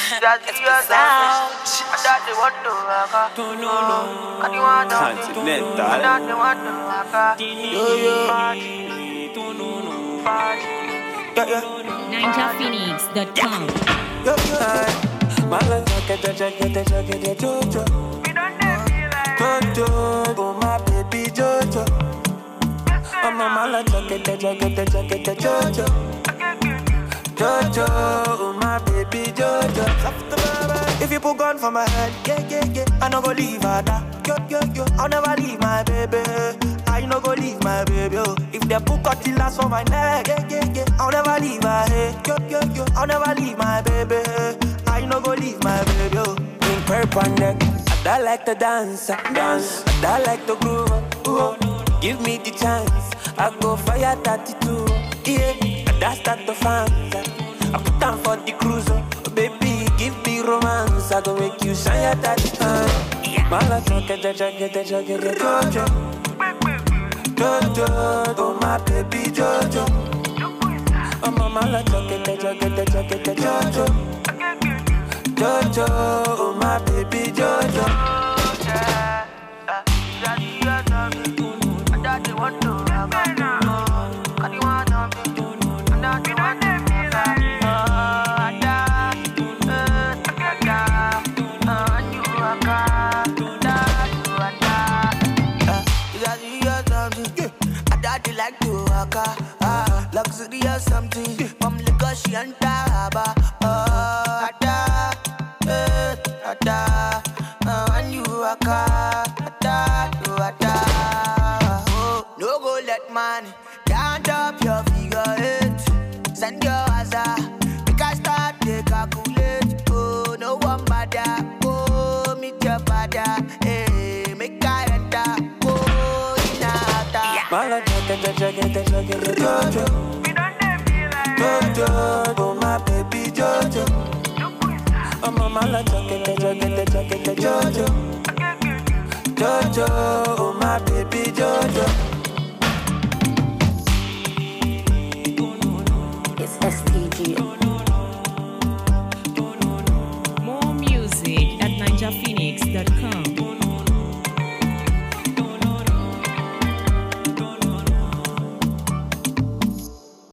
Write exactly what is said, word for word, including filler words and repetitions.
It's the sound. ninja phoenix dot com. Oh my baby Jojo, oh my mala jacket, jacket, jacket, Jojo, Jojo, oh my baby Jojo. If you put gun for my head, yeah, yeah, yeah, I no go leave her da. Yo, yo, yo, I'll never leave my baby. I no go leave my baby. Oh. If they put cutlass for my neck, yeah, yeah, yeah, I'll never leave her. Hey, yo, yo, yo, I'll never leave my baby. I no go leave my baby. Oh. In purple neck, I like to dance, dance. I like to groove. Ooh. Give me the chance, I go fire thirty-two. Yeah, that's that the fun. I put down for the cruise. Baby, give me romance. I go make you shine your daddy. Mala chocolate, chocolate, chocolate, Jojo, Jojo, oh my baby Jojo. Oh my mala chocolate, chocolate, chocolate, Jojo, Jojo, oh my baby Jojo. Like to waka, ah, luxury or something. From Lagos she and Taba, oh, ada, eh, ada. When you waka, ada, do ada. Oh, no go let money down up your figure eight. Send your hazard, because start to calculate. Oh, no one bother, oh, meet your father, eh, make I enter, oh, in a Mala jacket, jacket, jacket, Jojo, Jojo, oh my baby Jojo. Oh my mala jacket, jacket, jacket, Jojo, Jojo, oh my baby Jojo. It's S T G. More music at ninja phoenix dot com.